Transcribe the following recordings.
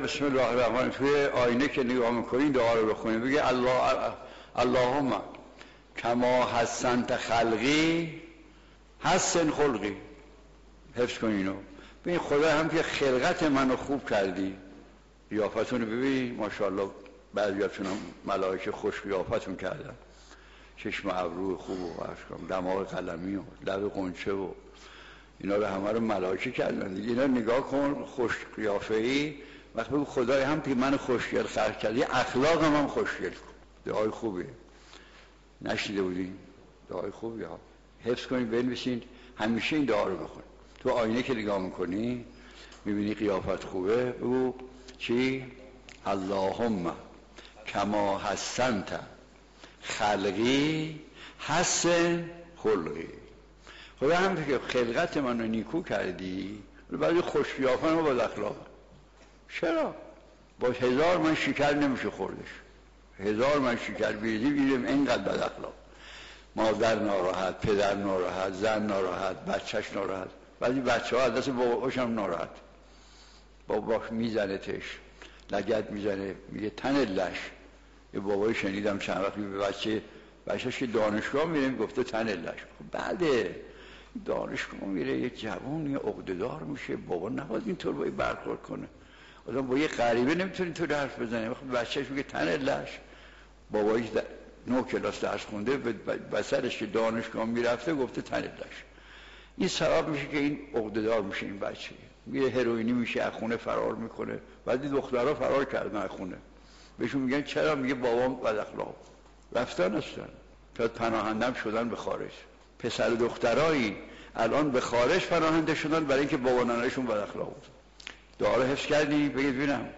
بسم الله الرحمن الرحیم توی آینه که نگاه میکنین دعا رو بخونید، بگه اللهم کما حسنت خلقی حسن خلقی. حفظ کن اینو. ببین خدا هم که خلقت منو خوب کردی، قیافتون رو ببین ماشاءالله، بعضیاتون هم ملائکه خوش قیافتون کردن، چشم ابرو خوب و دماغ قلمی و لب قنچه و اینا رو همه رو ملائکه کردن دیگه. اینا نگاه کن خوش قیافه‌ای. وقتی بگو خدای هم که من خوشگل خلق کردی، اخلاقم هم خوشگل کن. دعای خوبه، نشیده بودین؟ دعای خوبی ها. حفظ کنید بنویسید، همیشه این دعا رو بخون. تو آینه که نگاه میکنی میبینی قیافت خوبه، بگو چی؟ اللهم کما حسنت خلقی حسن خلقی. خدا هم که خلقت من رو نیکو کردی، بعضی خوش قیافه و بد اخلاق. چرا؟ با 1000 من شکر نمیشه خوردش. 1000 من شکر بیریم اینقدر بد اخلاق. مادر ناراحت، پدر ناراحت، زن ناراحت، بچهش ناراحت. بعضی بچه ها از دست باباش هم ناراحت، باباش میزنه تش، لگد میزنه، میگه تن لش. یه بابایی شنیدم چند وقتی به بچهش که دانشگاه میره گفته تن لش. بعده دانشگاه میره یه جوون یه عقده‌دار میشه، بابا نباید اینطور باید برخورد کنه. آدم با یه غریبه نمیتونه اینطور حرف بزنه. وقتی بچهش میگه تن لش، بابایی 9 کلاس درس خونده، بسرش که دانشگاه میرفته گفته تن لش. این سبب میشه که این عقده‌دار میشه، این بچه میره هروئینی میشه، از خونه فرار میکنه. بعضی دخترها فرار کردن از خونه، بهشون میگن چرا؟ میگه بابام بد اخلاق رفتن هستن، تا پناهندم شدن به خارج. پسر دخترایی الان به خارج پناهنده شدن برای اینکه بابا نانهشون بد اخلاق بود. دعا رو حفظ کردی؟ بگید ببینم.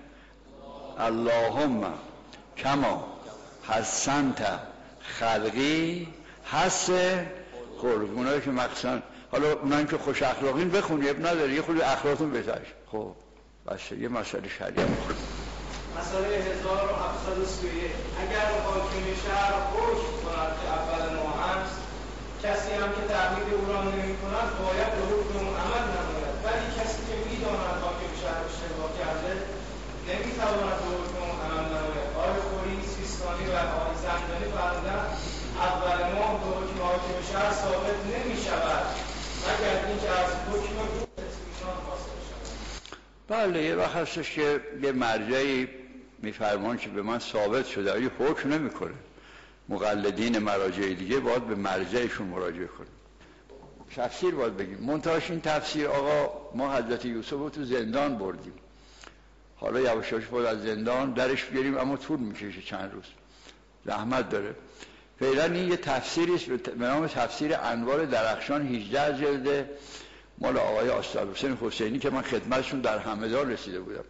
اللهم کما حسنت خلقی حسن خلقی. اونایی که مقصد، حالا اونایی که خوش اخلاقین بخونی اب نداره، یه خود اخلاقتون بهتر. خب بس یه مسئله شریعه میخوره. مسئله 1731 اگر حاکم شهر حکم کند که اول ماه است، کسی هم که تعبید او را نمی کند باید به حکم اون عمل نماید، ولی کسی که می‌داند حاکم شهر اشتباه کرده نمی‌تواند به حکم اون عمل نماید. آقای خوری سیستانی و آقای زندانی فرمودند اول ماه به حکم حاکم شهر ثابت نمی‌شود مگر اینکه از حکم او اطمینان حاصل شود. بله یه وقت هستش که یه مرجعی میفرمان که به من ثابت شده، ولی حکم نمیکنه. مقلدین مراجع دیگه باید به مرجعشون مراجعه کنه. تفسیر باید بگیم. منتهاش این تفسیر آقا ما حضرت یوسف رو تو زندان بردیم، حالا یواش یواش باید از زندان درش بیاریم، اما طول میکشه، چند روز زحمت داره. فعلا این یه تفسیری است به نام تفسیر انوار درخشان، 18 جلده، مال آقای استادحسین حسینی که من خدمتشون در همدان رسیده بودم.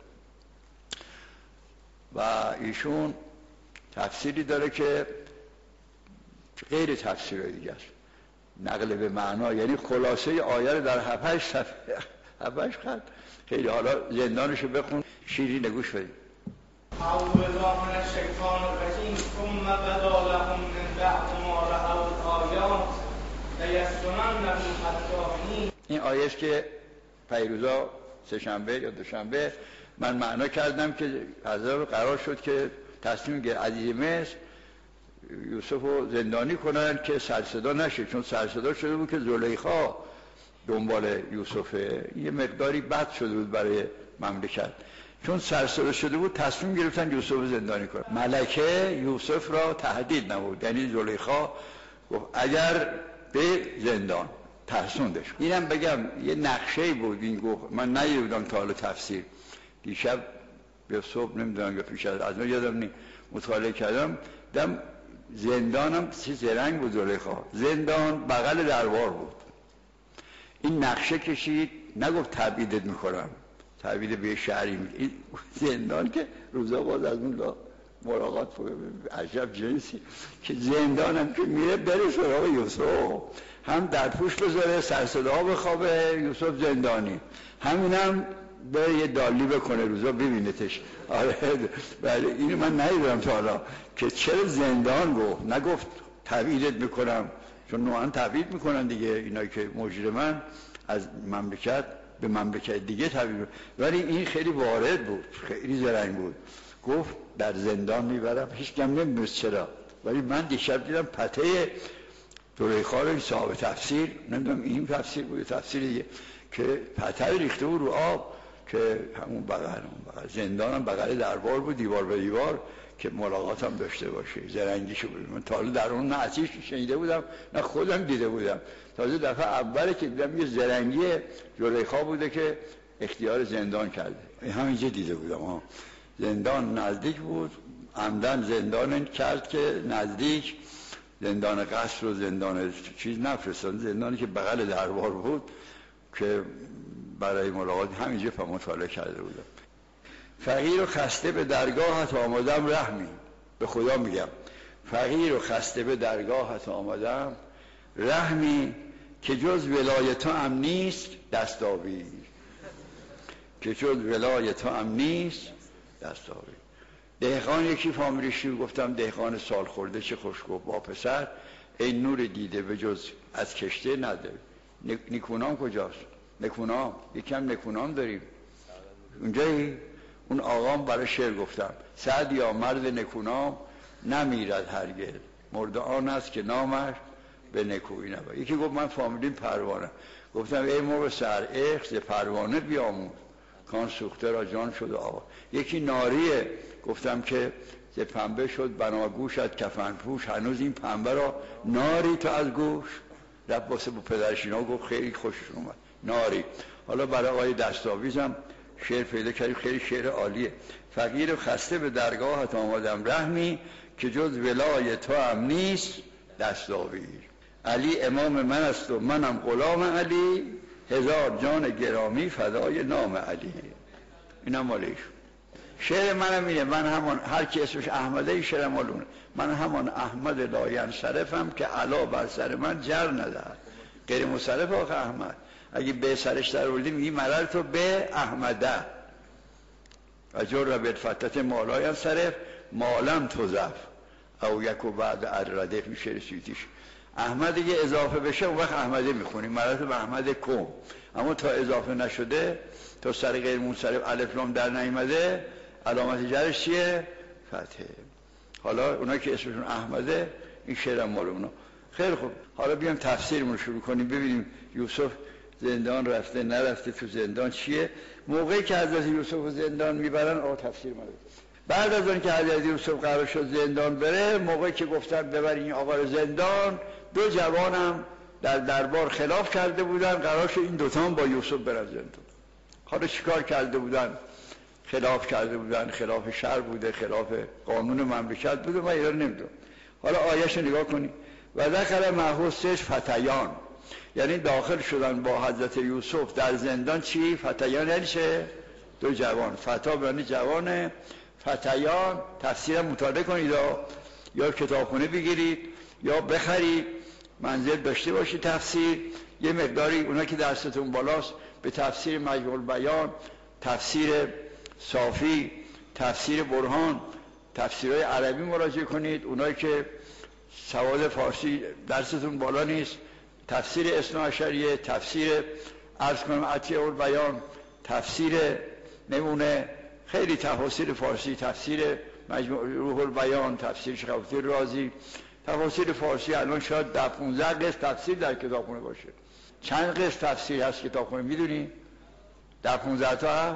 و ایشون تفسیری داره که غیر تفسیر دیگه است، نقل به معنا، یعنی خلاصه آیه رو در 7-8 صفحه 7-8 خط. خیلی حالا زندانشو بخون، شیرین گوش بدید. اعوذ بالله من الشیطان الرجیم ثم بدا لهم من بعد ما رأوا الآیات لیسجننه حتی حین. این آیه است که پیروزا سه‌شنبه یا دوشنبه من معنا کردم که حضرت قرار شد که تصمیم گرفت عزیز مصر یوسف رو زندانی کنن که سرصدا نشه، چون سرصدا شده بود که زلیخا دنبال یوسفه. یه مقداری بد شده بود برای مملکت، چون سرصدا شده بود تصمیم گرفتن یوسف رو زندانی کنن. ملکه یوسف را تهدید نمود، یعنی زلیخا گفت اگر به زندان ترسوندش. اینم بگم یه نقشه بود این گفت، من ندیدم تا حالا تفسیر. دیشب به صبح نمیدونم یا پیش از من یادم نی مطالعه کردم، دم زندانم چه زرنگ بود زلیخا، زندان بغل دربار بود. این نقشه کشید، نگفت تبعیدت میکنم، تبعید به شهری میگه، این زندان که روزا باز از اون مراقبت عجب جنسی که زندانم که میره بره سراغ یوسف، هم در پوش بذاره سرصدا بخوابه یوسف زندانی، همینم بره یه دالی بکنه روزا ببینتش. آره بله اینو من ندیدم تا حالا که چرا زندان گفت، نگفت تبعیدت میکنم، چون نوعا تبعید میکنن دیگه اینایی که مجرمن از مملکت به مملکت دیگه تبدیل، ولی این خیلی وارد بود، خیلی زرنگ بود. گفت در زندان میبرم. هیچ کم نمیدونست چرا، ولی من دیشب دیدم پته زلیخا رو صاحب تفسیر، نمیدونم این تفسیر بود تفسیر دیگه، که پته ریخته بود رو آب، که همون بغل زندان هم بغل دربار بود، دیوار به دیوار، که ملاقات هم داشته باشه. زرنگیشو بود. من تا حالا در اون نه عزیزش شنیده بودم نه خودم دیده بودم. تازه دفعه اولی که دیدم یه زرنگی زلیخا بوده که اختیار زندان کرده. همینجا دیده بودم. زندان نزدیک بود، عمدن زندان کرد که نزدیک زندان قصر و زندان چیز نفرستان، زندانی که بغل دربار بود که برای ملاقات همینجا مطالعه کرده بودم. فقیر و خسته به درگاهت آمدم رحمی، به خدا میگم فقیر و خسته به درگاهت آمدم رحمی، که جز ولایت تو هم نیست دستاویر، که جز ولایت تو هم نیست دستاویر. دهقان یکی فامیلیشی گفتم دهقان سال خورده چه خوش گفت با پسر، این نور دیده به جز از کشته نداره. نکونام کجاست؟ نکونام یکم نکونام داریم اونجایی. اون آقام برای شعر گفتم سعد یا مرد نکونام نمیرد هرگز، مرده آن است که نامش به نکویی نبود. یکی گفت من فامیلیم پروانه. گفتم ای مرد سر اخ ز پروانه بیاموز، کان سوخته را جان شد آقا. یکی ناریه، گفتم که ز پنبه شد بناگوشت کفن پوش، هنوز این پنبه را ناری تو از گوش. رفت واسه با پدرش اینا گفت خیلی خوشش اومد ناری. حالا برای آقای دستاویزم شعر پیدا کردیم، خیلی شعر عالیه. فقیر و خسته به درگاهت آمدم رحمی، که جز ولای تو هم نیست دستاویر. علی امام من است و منم غلام علی، هزار جان گرامی فدای نام علی. اینم مالیش شعر منم اینه. من همان هر کی اسمش احمده ای شعر مالونه. من همان احمد لاینصرفم که علا بر سر من جر ندهد. غیر مصرف آخه احمد، اگه به سرش در وردی میگی مرر تو به احمده و جر بالفتت مالای صرف مالم توزف او یک و بعد الردف. میشه سویتیش احمد دیگه اضافه بشه اون وقت احمده میخونیم، مرر تو به احمد کم. اما تا اضافه نشده، تا سر غیر منصرف الف لام در نیامده، علامت جرش چیه؟ فتحه. حالا اونایی که اسمشون احمده این شعرم مال اونا. خیلی خوب، حالا بیام تفسیرمون شروع کنیم ببینیم یوسف زندان رفته نرفته، تو زندان چیه. موقعی که حضرت یوسف رو زندان میبرن تفسیر ما. بعد از اون که حضرت یوسف قرار شد زندان بره، موقعی که گفتن ببرین این آقا رو زندان، دو جوانم در دربار خلاف کرده بودن، قرار شد این دوتا هم با یوسف برن زندان. حالا چیکار کرده بودن؟ خلاف کرده بودن، خلاف شرع بوده، خلاف قانون مملکت بوده، من اینا نمیدونم. حالا آیه‌اش نگاه کنید. و دخل معه سه فتیان، یعنی داخل شدن با حضرت یوسف در زندان. چی؟ فتیان یعنی چه؟ دو جوان. فتا یعنی جوانه، فتیان تفسیرم مطالعه کنید یا کتابخونه بگیرید یا بخرید، منزل داشته باشید. تفسیر یه مقداری اونا که درستون بالاست به تفسیر مجموع البیان، تفسیر صافی، تفسیر برهان، تفسیرهای عربی مراجعه کنید. اونایی که سواد فارسی درستون بالا نیست، تفسیر اثنا عشریه، تفسیر عرض کنم عطیه البیان، تفسیر نمونه خیلی تفاسیر فارسی، تفسیر مجموع روح البیان، تفسیر شیخ عبدالله رازی، تفاسیر فارسی الان شاید 15 قسط تفسیر در کتابخونه باشه. چند قسط تفسیر هست کتابخونه میدونی؟ 15 تا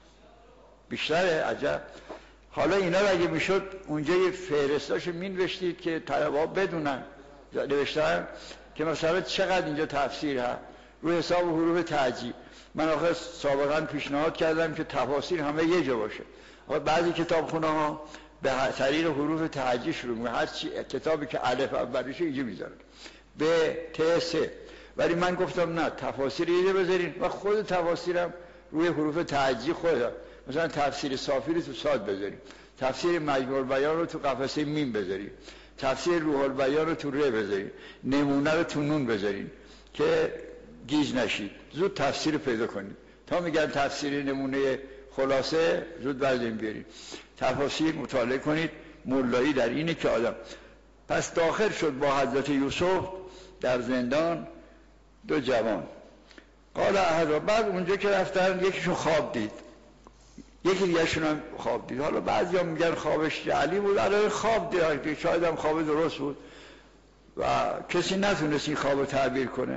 بیشتره. عجب. حالا اینا رو اگه میشد اونجا یه فهرستاشو مینوشتید که طلبه‌ها بدونن. نوشتن که مثلا چقدر اینجا تفسیر هست روی حساب حروف تعجیل. من آخر سابقا پیشنهاد کردم که تفاسیر همه یه جا باشه. بعضی کتابخونه ها به طریق حروف تعجیل شروع میکنن، هر چی کتابی که الف اولشه اینجا میذارن به ت سه. ولی من گفتم نه، تفاسیر یه جا بذارین و خود تفاسیرم روی حروف تعجیل خودم. مثلا تفسیر صافی رو تو صاد بذاریم، تفسیر مجموع البیان رو تو قفسه میم بذاریم، تفسیر روح البیان رو تو ر بذاریم، نمونه رو تو نون بذاریم که گیج نشید، زود تفسیر پیدا کنید. تا میگن تفسیر نمونه خلاصه زود برداریم بیاریم. تفاسیر مطالعه کنید. مولایی در اینه که آدم پس داخل شد با حضرت یوسف در زندان دو جوان. قال احد، بعد اونجا که رفتن یکیشون خواب دید، یکی دیگه‌شون هم خواب دید. حالا بعضیا میگن خوابش جعلی بود، الان خواب دید، شاید هم خواب درست بود و کسی نتونست این خواب تعبیر کنه.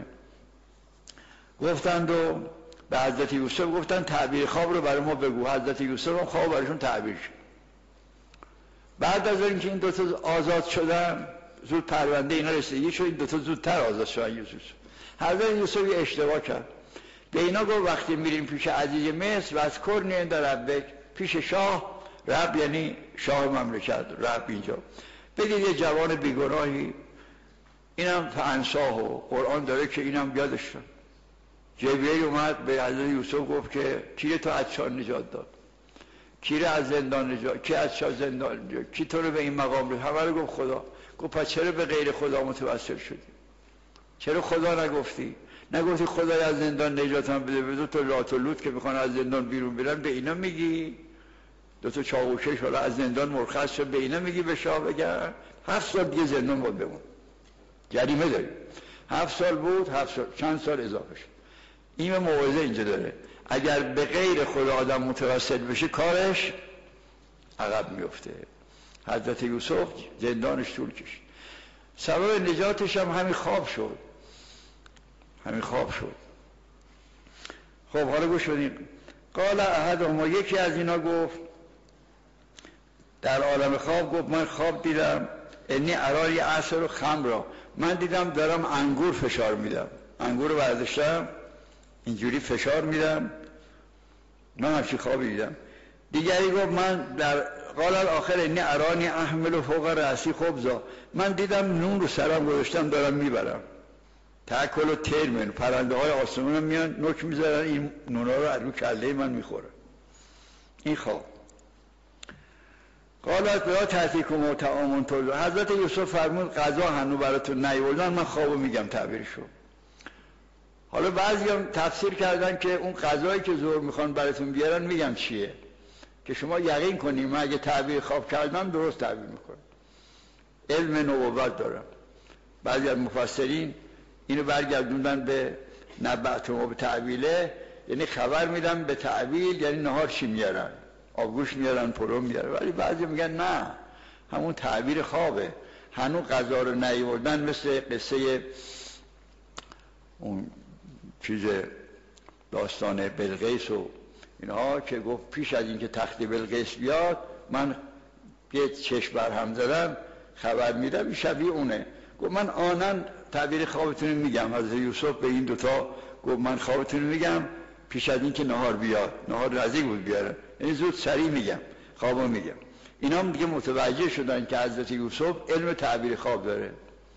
گفتند و به حضرت یوسف گفتن تعبیر خواب رو برای ما بگو. حضرت یوسف هم خواب برایشون تعبیر شد. بعد از اینکه این دوتا آزاد شدن، زود پرونده اینا رسیدگی شد، این دوتا زودتر آزاد شدن. حضرت یوسف یه اشتباه کرد، به اینا گفت وقتی میریم پیش عزیز مصر و از کرنی در ربک، پیش شاه، رب یعنی شاه مملکت، رب اینجا بگید یه جوان بیگناهی، اینم فانساه و قرآن داره که اینم یادش شد. جبرئیل اومد به حضرت یوسف گفت که کی تو از چاه نجات داد، کی رو از زندان نجات، کی از چاه زندان نجات، کی تو رو به این مقام رسوند؟ همه رو گفت خدا. گفت پس چرا به غیر خدا متوسل شدی؟ چرا خدا نگفتی؟ نگفتی خدای از زندان نجاتم بده؟ به دو تا لات و لوط که میخوان از زندان بیرون برن به اینا میگی؟ دو تا چاوشش حالا از زندان مرخص شد، به اینا میگی به شاه بگن 7 سال دیگه زندان بود بمون، جریمه داریم. 7 سال بود، 7 سال چند سال اضافه شد. این موعظه اینجا داره، اگر به غیر خدا آدم متوسل بشه کارش عقب میفته. حضرت یوسف زندانش طول کشید، سبب نجاتش هم همین خواب شد، همین خواب شد. خب حالا گوش بدین. قال احدهما، یکی از اینا گفت در عالم خواب، گفت من خواب دیدم انی ارای عصر و خمر، من دیدم دارم انگور فشار میدم، انگور رو برداشتم اینجوری فشار میدم، من همچین خوابی دیدم. دیگری گفت من در قال الاخر انی ارانی احمل فوق رأسی خبزا، من دیدم نون رو سرم گذاشتم دارم میبرم. تاکل و ترمن، پرنده های آسمان هم میان نوک میذارن این نونا رو رو کله من میخوره. این خواب. قالت بیا تأتیکم و طعام ترضون، حضرت یوسف فرمود غذا هنو براتون نیاوردن، من خوابو میگم تعبیرشو. حالا بعضی هم تفسیر کردن که اون غذایی که ظهر میخوان براتون بیارن میگم چیه، که شما یقین کنیم من اگه تعبیر خواب کردم درست تعبیر میکنم، علم نبوت دارم. بعضی از مفسرین اینو برگردوندن به نبأتهم به تعبیله، یعنی خبر میدن به تعبیل، یعنی نهار چی میارن، آبگوش میارن، پلو میارن. ولی بعضی میگن نه، همون تعبیر خوابه، هنوز غذا رو نیاوردن. مثل قصه اون چیز داستان بلقیس و اینها که گفت پیش از اینکه تخت بلقیس بیاد من یه چشم برهم زدم خبر میدم، این شبیه اونه. گفت من آنن تعبیر خوابتون میگم. حضرت یوسف به این دوتا گفت من خوابتون میگم پیش از اینکه نهار بیاد، نهار نزدیک بود بیاره، یعنی زود سریع میگم، خوابو میگم. اینا هم دیگه متوجه شدن که حضرت یوسف علم تعبیر خواب داره.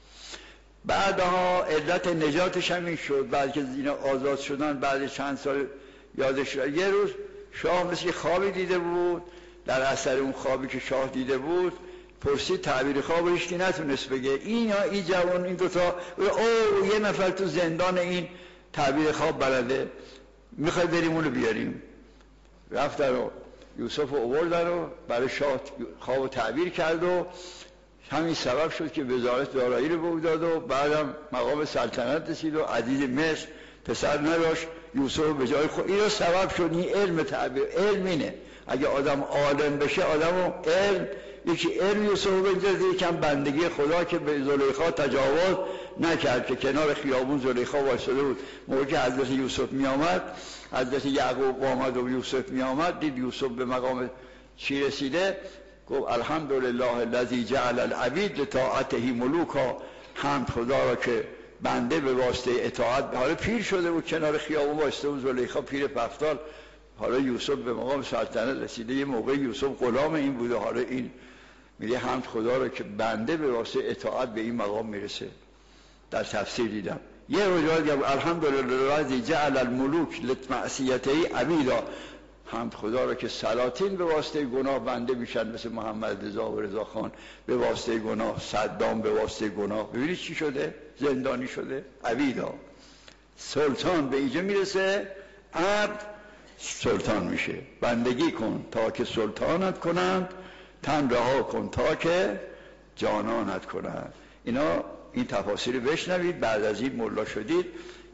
بعدها علت نجاتش همین شد، بعد که اینا آزاد شدن بعد چند سال یادش را یه روز شاه مثل خوابی دیده بود، در اثر اون خوابی که شاه دیده بود پرسید تعبیر خوابش که نتونست بگه. این جوان این دوتا او یه نفر تو زندان این تعبیر خواب بلده، میخوای بریم اونو بیاریم. رفتن و یوسف آوردن و برای شاه خواب تعبیر کرد و همین سبب شد که وزارت دارایی رو به او داد و بعدم مقام سلطنت رسید و عزیز مصر پسر نداشت، یوسف به جای خود. این رو سبب شد. این علم تعبیر، علم اینه اگه آدم عالم بشه، آدم علم، یکی علم یوسف بنجرده، یکم بندگی خدا که به زلیخا تجاوز نکرد، که کنار خیابون زلیخا وایساده بود. موقعی که حضرت یوسف می آمد، حضرت یعقوب آمد و یوسف می آمد، دید یوسف به مقام چی رسیده، گفت الحمدلله الذی جعل العبید لطاعته ملوکا، حمد خدا را که بنده به واسطه اطاعت. حالا پیر شده بود کنار خیابون وایساده بود زلیخا پیر پفتال، حالا یوسف به مقام سلطنت رسیده. یه موقع یوسف غلام این بوده، حالا این میگه حمد خدا را که بنده به واسطه اطاعت به این مقام میرسه. در تفسیر دیدم یه روایت میگه الحمدلله الذی جعل الملوک لمعصیته عبیدا، حمد خدا را که سلاطین به واسطه گناه بنده میشن، مثل محمد رضا و رضا خان به واسطه گناه، صدام به واسطه گناه. ببینید چی شده، زندانی شده، عبیدا. سلطان به اینجا میرسه، عبد سلطان میشه. بندگی کن تا که سلطانت کنند، تن رها کن تا که جانانت کنند. اینا این تفاسیر بشنوید، بعد از این ملا شدید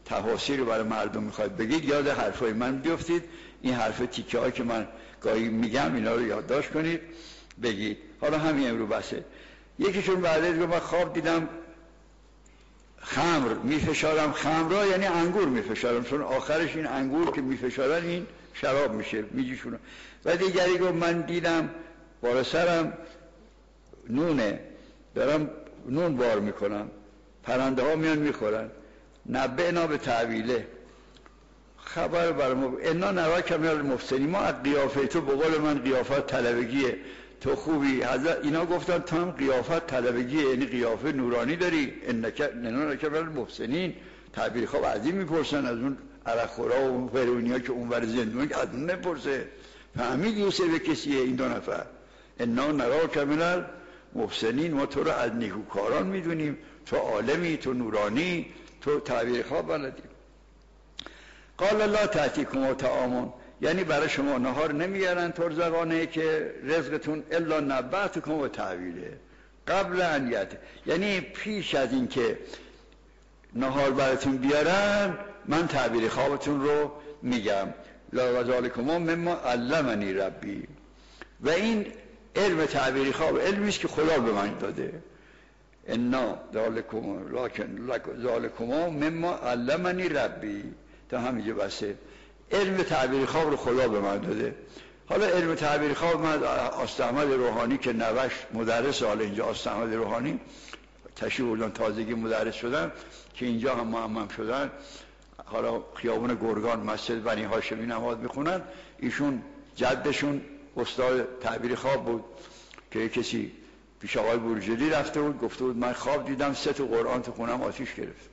تفاصیل رو برای مردم میخواید بگید یاد حرفای من بیفتید. این حرف تیکه ها که من گاهی میگم اینا رو یادداشت کنید بگید. حالا همین امرو بسه. یکیشون بعد از من خواب دیدم خمر میفشارم، خمر را یعنی انگور میفشارم، چون آخرش این انگور که میفشارن این شراب میشه میجیشونه. و دیگری گفت من دیدم بالا سرم نونه، دارم نون بار میکنم، پرنده ها میان میخورن. نبعنا به تعویله، خبر برام انا نراک من المحسنین، ما از قیافه تو، به قول من قیافت طلبگیه، تو خوبی. حضرت اینا گفتن تو هم قیافت طلبگیه، یعنی قیافه نورانی داری. نراک من المحسنین، تعبیر خواب عظیم میپرسن از اون عرقخورا و فرعونیا که اونور زندون، از اون نپرسه فهمید یوسف کسیه این دو نفر. انا نراک من المحسنین، ما تو رو از نیکوکاران میدونیم، تو عالمی، تو نورانی، تو تعبیر خواب بلدی. قال لا تأتیکم طعام، یعنی برای شما نهار نمیارن ترزقانه که رزقتون الا نبأتکم و تعویله قبل ان یأتی، یعنی پیش از این که نهار براتون بیارن من تعبیر خوابتون رو میگم. لا ذالکم مما علمنی ربی، و این علم تعبیر خواب علمی است که خدا به من داده. انا ذالکم مما علمنی ربی، تا همینجا بسه. علم تعبیر خواب رو خدا به من داده. حالا علم تعبیر خواب من آست احمد روحانی که نوش مدرس، حالا اینجا آست احمد روحانی تشریف بردن، تازگی مدرس شدن که اینجا هم معمم شدن، حالا خیابون گرگان مسجد بنی هاشمی نماز میخونن. ایشون جدشون استاد تعبیر خواب بود که کسی پیش آقای بروجردی رفته بود گفته بود من خواب دیدم 3 تا قرآن تو خونم آتیش گرفت،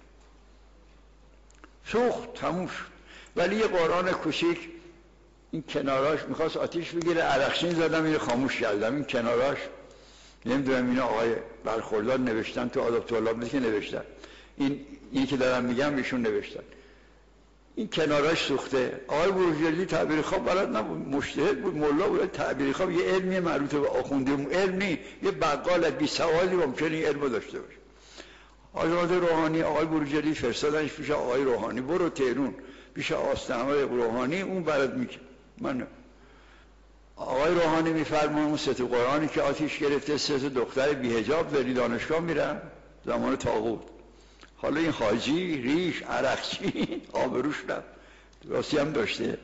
سوخت تموم شد. ولی یه قرآن کوچیک این کناراش میخواست آتیش بگیره، عرقچین زدم اینو خاموش کردم. این کناراش نمیدونم اینا آقای برخوردار نوشتن تو آداب طلاب که نوشتن، این که دارم میگم ایشون نوشتن. این کناراش سوخته. آقای بروجردی تعبیر خواب بلد نبود، مجتهد بود، ملا بود. تعبیر خواب یه علمی مربوط به آخونده، علم نی، یه بقال بی سوادی ممکنه این علمو داشته باشه. حضرت روحانی آقای بروجردی فرستادنش پیش آقای روحانی، برو تهران پیش آست احمد روحانی، اون برات میگه. من آقای روحانی میفرمان اون 3 تا قرآنی که آتیش گرفته، 3 تا دختر بی حجاب ولی دانشگاه میرن زمان طاغوت. حالا این حاجی ریش عرقچی آبروش رفت، راستی هم داشته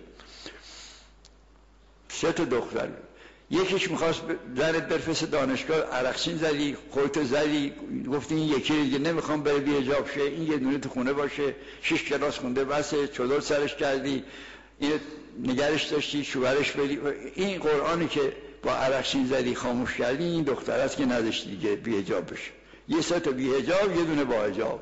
3 تا دختر. یکیش میخواست درت برفسه دانشگاه، عرقچین زدی، خودتو زدی، گفتی این یکی دیگه نمیخوام بره بی حجاب شه، این یه دونه تو خونه باشه، 6 کلاس خونده بسه، چادر سرش کردی، این نگرش داشتی، شوهرش بدی. این قرآنی که با عرقچین زدی خاموش کردی، این دختر است که نداشتی دیگه بی حجاب بشه. یه 3 تا بی حجاب، یه دونه با حجاب.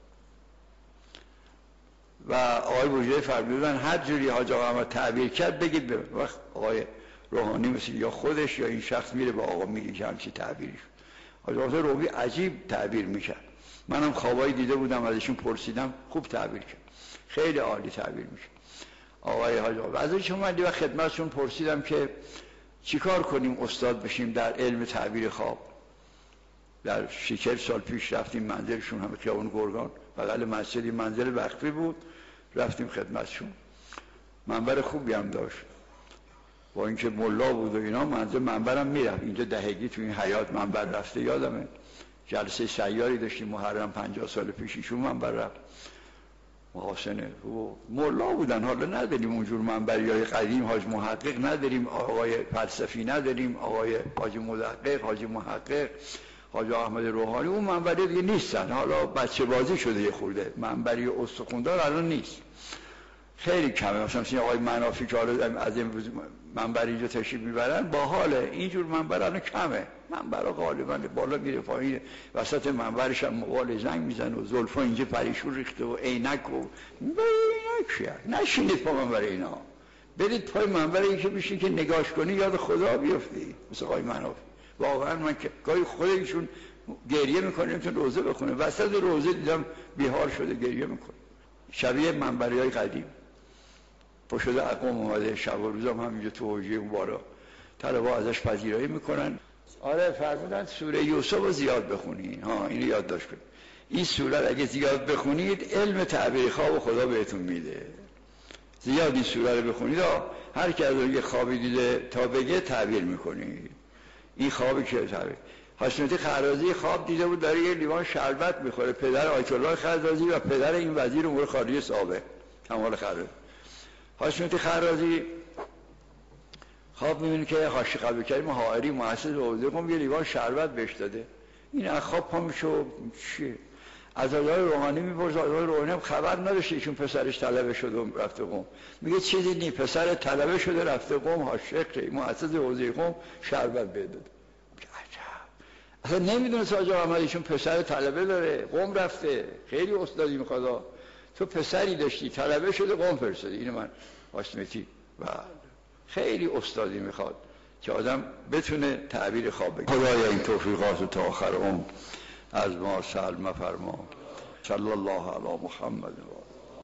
و آقای بروجردی فرمودن هر جوری حاج آقا احمد تعبیر کرد بگید. به وقت آقای روحانی مثل یا خودش یا این شخص میره با آقا میگه که همچی تعبیری شد. حاج آقا روحانی عجیب تعبیر میکرد. منم خوابایی دیده بودم ازشون پرسیدم، خوب تعبیر کرد، خیلی عالی تعبیر میشه آقای حاج آقا. ازشون اومدی و خدمتشون پرسیدم که چیکار کنیم استاد بشیم در علم تعبیر خواب. در 40 سال پیش رفتیم منزلشون، همه خیابون گرگان بغل مسجدی منزل وقفی بود، رفتیم خدمتشون. منبر خوبی هم داشت، با اینکه ملا بود و اینا منبرم میرفت. اینجا دهگی تو این حیات منبر رفته، یادمه جلسه سیاری داشتیم محرم 50 سال پیش، ایشون منبر رفت. محاسنه و ملا بودن. حالا نداریم اونجور منبریای قدیم، حاج محقق نداریم، آقای فلسفی نداریم، آقای حاج مدقق، حاج محقق، حاج احمد روحانی، اون منبری دیگه نیستن. حالا بچه بازی شده یه خورده، منبری استخوندار الان نیست، خیلی کمه. مثلا آقای منافی که حالا از این منبر اینجا تشریف میبرن با حاله، اینجور منبر الان کمه. منبرها غالبا بالا میره پایین، وسط منبرش هم موال زنگ میزنه و زلفا اینجا پریشون ریخته و عینک و نشینید پا منبر اینا، برید پای منبر این که بشین که نگاش کنی یاد خدا بیفتی. مثل آقای منافی واقعا من که گاهی خودشون گریه میکنه نمیتون روزه بخونه، وسط روزه دیدم بیحال شده گریه میکنه، شبیه منبریای قدیم. پشت اقوام اومده، شب و روزم همینجا تو حوضه اون بالا طلبا ازش پذیرایی میکنن. آره فرمودن سوره یوسف رو زیاد بخونین، اینو یادداشت کنین. این سوره اگه زیاد بخونید علم تعبیر خواب خدا بهتون میده. زیاد این سوره رو بخونید، هر کی از یه خوابی دیده تا بگه تعبیر میکنید. این خوابی که تعبیر حسنتی خرازی خواب دیده بود داره یه لیوان شربت میخوره، پدر آیت الله خرازی و پدر این وزیر امور خارجه سابق کمال خرازی. حسنتی خرازی خواب میبینه که حاجی قبیلکریم حائری مؤسس حوزه قم یه لیوان شربت بهش داده. این از خواب پا میشه چیه؟ از آقای روحانی میپرسه، آقای روحانی هم خبر نداشته ایشون پسرش طلبه شده و رفته قم. میگه چیزی نی، پسر طلبه شده رفته قم، حاجی مؤسس حوزه قم شربت بده. اصلا نمیدونه حاج احمد ایشون پسر طلبه داره، قم رفته، خیلی استادی میخواد. تو پسری داشتی طلبه شده قم فرستادی. اینو من واسمتی و خیلی استادی میخواد که آدم بتونه تعبیر خواب بگه. خدایا این توفیقات تا آخر عمر از ما سلم فرما. صلی الله علی محمد.